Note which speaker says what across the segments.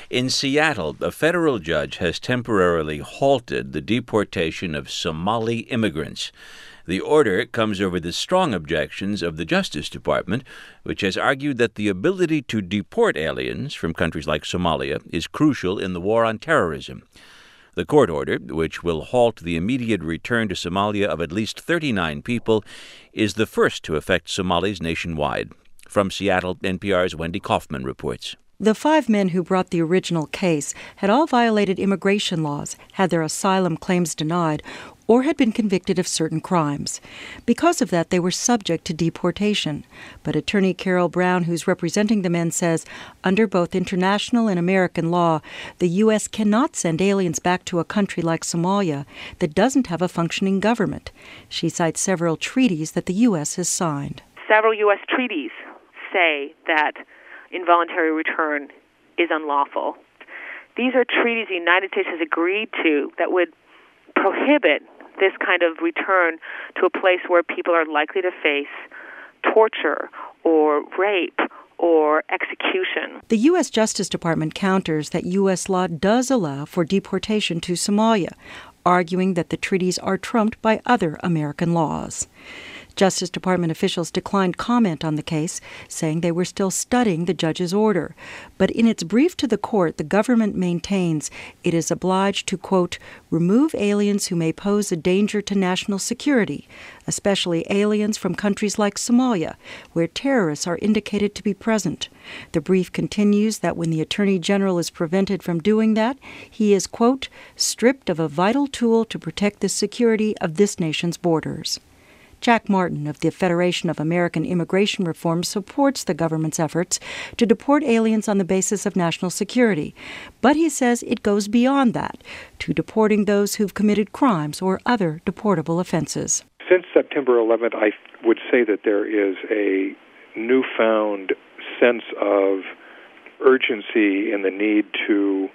Speaker 1: In Seattle, a federal judge has temporarily halted the deportation of Somali immigrants. The order comes over the strong objections of the Justice Department, which has argued that the ability to deport aliens from countries like Somalia is crucial in the war on terrorism. The court order, which will halt the immediate return to Somalia of at least 39 people, is the first to affect Somalis nationwide. From Seattle, NPR's Wendy Kaufman reports.
Speaker 2: The 5 men who brought the original case had all violated immigration laws, had their asylum claims denied, or had been convicted of certain crimes. Because of that, they were subject to deportation. But attorney Carol Brown, who's representing the men, says under both international and American law, the U.S. cannot send aliens back to a country like Somalia that doesn't have a functioning government. She cites several treaties that the U.S. has signed.
Speaker 3: Several U.S. treaties say that involuntary return is unlawful. These are treaties the United States has agreed to that would prohibit this kind of return to a place where people are likely to face torture or rape or execution.
Speaker 2: The U.S. Justice Department counters that U.S. law does allow for deportation to Somalia, arguing that the treaties are trumped by other American laws. Justice Department officials declined comment on the case, saying they were still studying the judge's order. But in its brief to the court, the government maintains it is obliged to, quote, remove aliens who may pose a danger to national security, especially aliens from countries like Somalia, where terrorists are indicated to be present. The brief continues that when the Attorney General is prevented from doing that, he is, quote, stripped of a vital tool to protect the security of this nation's borders. Jack Martin of the Federation of American Immigration Reform supports the government's efforts to deport aliens on the basis of national security, but he says it goes beyond that, to deporting those who've committed crimes or other deportable offenses.
Speaker 4: Since September 11th, I would say that there is a newfound sense of urgency in the need to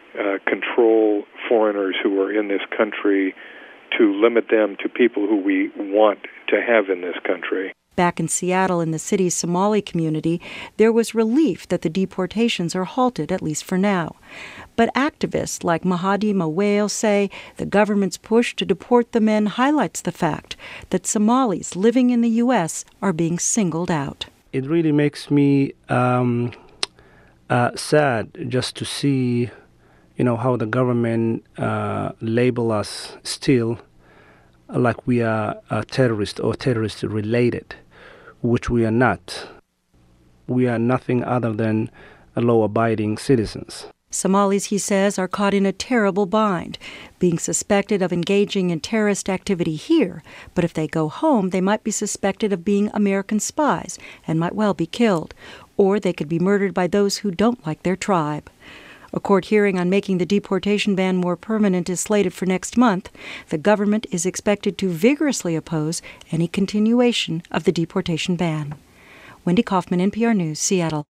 Speaker 4: control foreigners who are in this country, to limit them to people who we want to have in this country.
Speaker 2: Back in Seattle, in the city's Somali community, there was relief that the deportations are halted, at least for now. But activists like Mahadi Maweo say the government's push to deport the men highlights the fact that Somalis living in the U.S. are being singled out.
Speaker 5: It really makes me sad just to see how the government label us still like we are terrorist or terrorist-related, which we are not. We are nothing other than law-abiding citizens.
Speaker 2: Somalis, he says, are caught in a terrible bind, being suspected of engaging in terrorist activity here, but if they go home, they might be suspected of being American spies and might well be killed, or they could be murdered by those who don't like their tribe. A court hearing on making the deportation ban more permanent is slated for next month. The government is expected to vigorously oppose any continuation of the deportation ban. Wendy Kaufman, NPR News, Seattle.